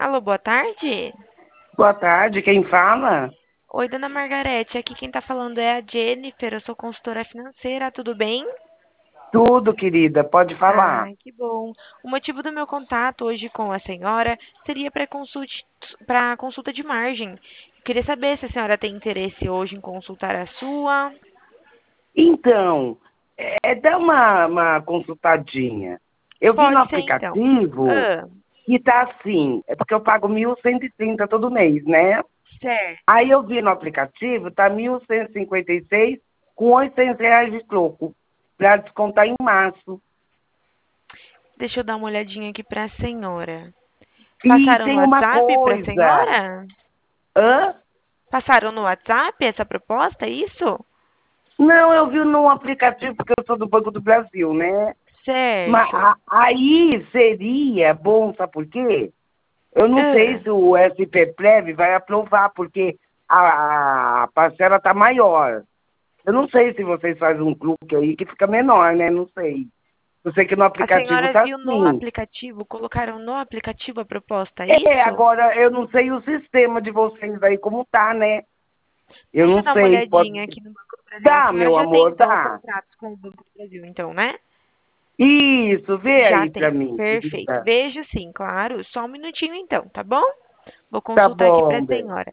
Alô, boa tarde. Boa tarde, quem fala? Oi, dona Margarete. Aqui quem tá falando é a Jennifer. Eu sou consultora financeira, tudo bem? Tudo, querida, pode falar. Ai, que bom. O motivo do meu contato hoje com a senhora seria para consulta de margem. Queria saber se a senhora tem interesse hoje em consultar a sua. Então, dá uma consultadinha. Eu vi no Pode ser, então. aplicativo Ah, que tá assim, é porque eu pago 1.130 todo mês, né? certo. Aí eu vi no aplicativo, tá 1.156 com R$ 800 de troco, para descontar em março. Deixa eu dar uma olhadinha aqui para a senhora. E Passaram no tem uma WhatsApp para a coisa, senhora? hã? Passaram no WhatsApp essa proposta, é isso? Não, eu vi no aplicativo, porque eu sou do Banco do Brasil, né? Mas Certo. aí seria bom, sabe por quê? Eu não sei Ah, se o SPPrev vai aprovar, porque a parcela está maior. Eu não sei se vocês fazem um truque aí que fica menor, né? Não sei. Eu sei que no a aplicativo senhora tá viu no assim. aplicativo, colocaram no aplicativo a proposta, é isso? Agora eu não sei o sistema de vocês aí como tá, né? Eu Deixa eu não dar uma sei, pode. olhadinha aqui no Banco do Brasil. A Dá, senhora meu já tem, amor, então, dá. contratos com o Banco do Brasil, então, né? Isso, vê Já aí pra tem. mim, Perfeito. querida. Vejo sim, claro. Só um minutinho, então, tá bom? Vou Tá consultar aqui para a bom, bem. senhora.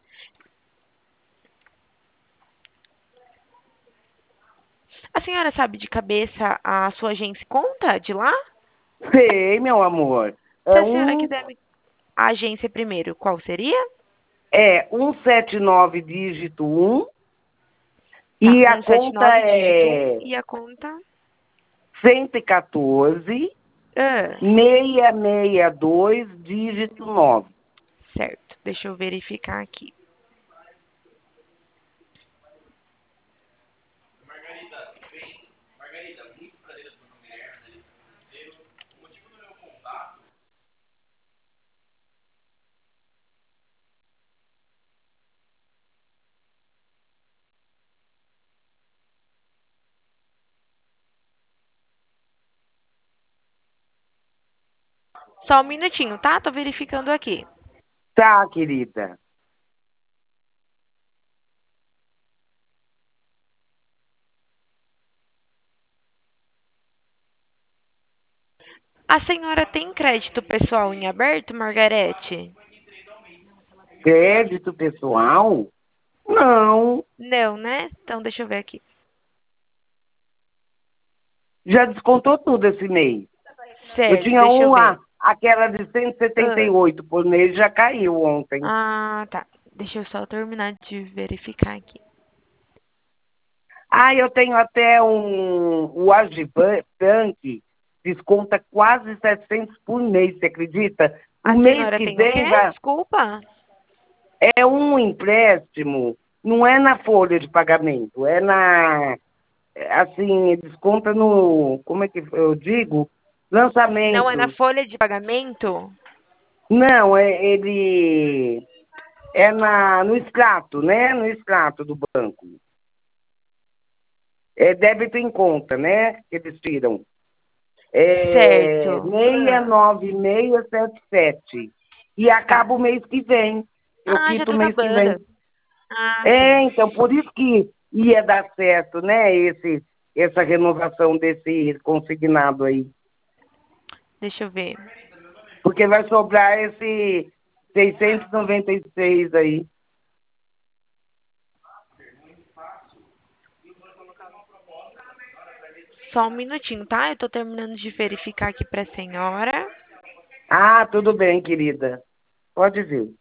A senhora sabe de cabeça a sua agência conta de lá? Sei, meu amor. Se É a senhora um quiser a agência primeiro, qual seria? É 179 dígito 1 Tá, e a conta 179 dígito 1 é e a conta. 114 Ah, 662 dígito 9. certo. Deixa eu verificar aqui. Só um minutinho, tá? Tô verificando aqui. Tá, querida. A senhora tem crédito pessoal em aberto, Margarete? Crédito pessoal? Não. Não, né? Então deixa eu ver aqui. Já descontou tudo esse mês. Eu Certo, tinha deixa eu ver. uma, aquela de cento e setenta e Ah, oito por mês, já caiu ontem. tá. Deixa eu só terminar de verificar aqui. Ah, eu tenho até o Agibank, desconta quase 700 por mês, você acredita? O A mês senhora que tem o vem quê? vai, Desculpa. é um empréstimo, não é na folha de pagamento, assim, desconta no, como é que eu digo? Não é na Lançamento. folha de pagamento? Não, ele é no extrato, né? No extrato do banco. É débito em conta, né? Que eles tiram. É Certo. Ah, 69677. E tá. acaba o mês que vem. Eu Ah, já quito tá o mês que vem. acabando. Ah, sim. Então, por isso que ia dar certo, né? Essa renovação desse consignado aí. Deixa eu ver. Porque vai sobrar esse 696 aí. Só um minutinho, tá? Eu tô terminando de verificar aqui pra senhora. Ah, tudo bem, querida. Pode vir.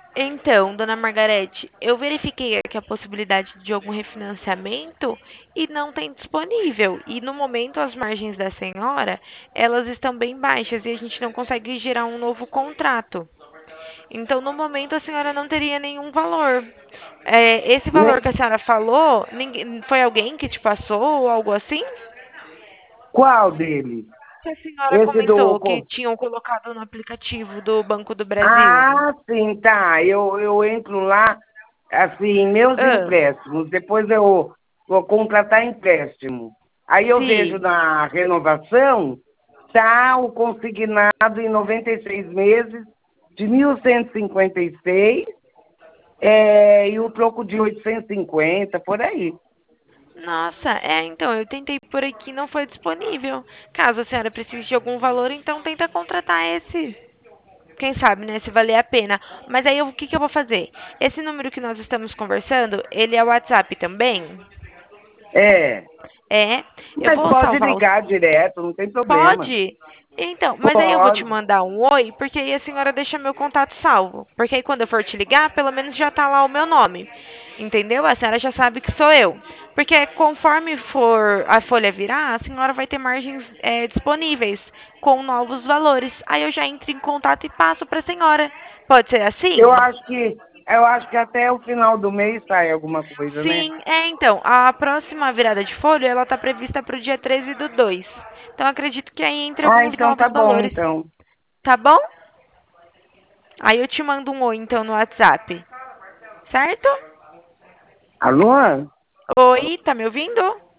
Então, dona Margarete, eu verifiquei aqui a possibilidade de algum refinanciamento e não tem disponível. E no momento as margens da senhora, elas estão bem baixas e a gente não consegue gerar um novo contrato. Então, no momento a senhora não teria nenhum valor. É, esse valor Ne- que a senhora falou, foi alguém que te passou ou algo assim? Qual deles? Que a senhora Esse do. comentou que tinham colocado no aplicativo do Banco do Brasil. Ah, sim, tá. Eu entro lá, assim, meus Ah, empréstimos. Depois eu vou contratar empréstimo. Aí eu vejo sim. na renovação, tá o consignado em 96 meses de 1.156, e o troco de 850 por aí. Nossa, então, eu tentei por aqui, não foi disponível. Caso a senhora precise de algum valor, então tenta contratar esse. Quem sabe, né, se valer a pena. Mas aí o que que eu vou fazer? Esse número que nós estamos conversando, ele é o WhatsApp também? É, É. Eu mas vou pode salvar o. ligar direto, não tem problema. Pode? Então, mas aí eu vou te Pode. mandar um oi, porque aí a senhora deixa meu contato salvo. Porque aí quando eu for te ligar, pelo menos já tá lá o meu nome. Entendeu? A senhora já sabe que sou eu. Porque conforme for a folha virar, a senhora vai ter margens disponíveis com novos valores. Aí eu já entro em contato e passo para a senhora. Pode ser assim? Eu acho que, eu acho que até o final do mês sai alguma coisa, né? Sim, então, a próxima virada de folha, ela tá prevista para o dia 13 do 2. Então acredito que aí entre Ah, alguns então tá novos bom, valores. então. Tá bom? Aí eu te mando um oi então no WhatsApp. Certo? Alô? Oi, tá me ouvindo?